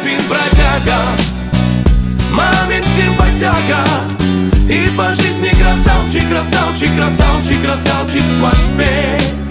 папин бродяга, мамин симпатяга. И по жизни красавчик, красавчик, красавчик, красавчик ваш пей.